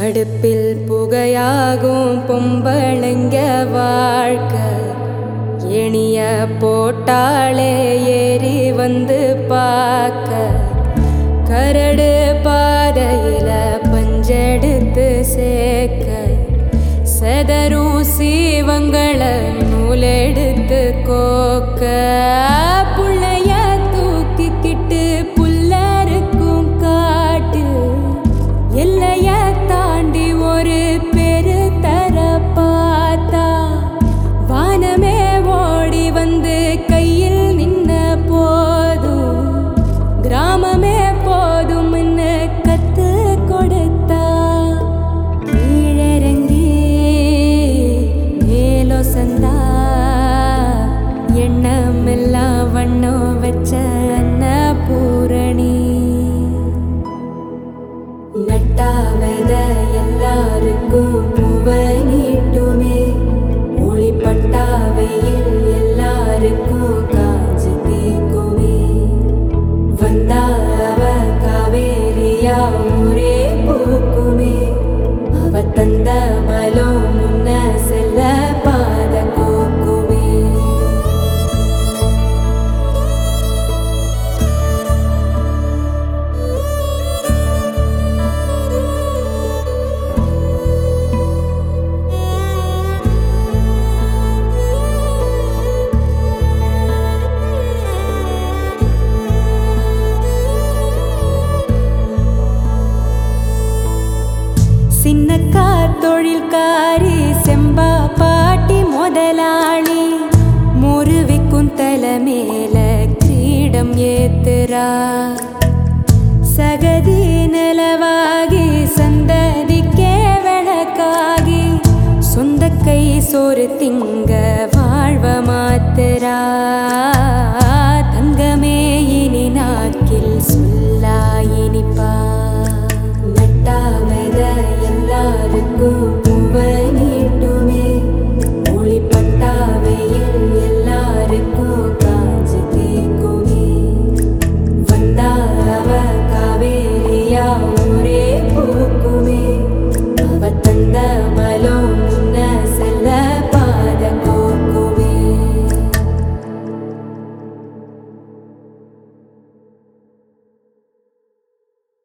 அடுப்பில் புகையாகும் பொம்பளைங்க வாழ்க்கை எணிய போட்டாளே ஏறி வந்து பார்க்க கரடு பாதையில பஞ்செடுத்து சேர்க்க செதறும் சீவங்களை நூலெடுத்து கோக்க புள்ளைய தூக்கிக்கிட்டு புல்லருக்கும் காட்டு எல்லைய தாண்டி ஒரு பெரு தர பார்த்தா வானமே ஓடி வந்து கையில் நின்ன போதும் கிராமமே போதும்னு கத்து கொடுத்தா கீழிறங்கி மேலோ சந்தா எண்ணமெல்லாம் வண்ணம் வச்ச அன்னபூரணி நட்டாவத எல்லாருக்கும் பூவை நீட்டுமே ஒளிப்பட்டாவையில் எல்லாருக்கும் காஞ்சு தீக்குமே வந்தா அவ காவேரியா ஊரே பூக்குமே அவ தந்த மலம் முன்ன செல்ல பாத கோக்குமே சின்னக்கா தொழில்காரி செம்பா பாட்டி முதலாளி முருவிக்கும் தலை மேல கிரீடம் ஏத்துறா சகதி நிலவாகி சந்ததிக்கே விளக்காகி சொந்த கை சோறு திங்க வாழ்வ மாத்துறா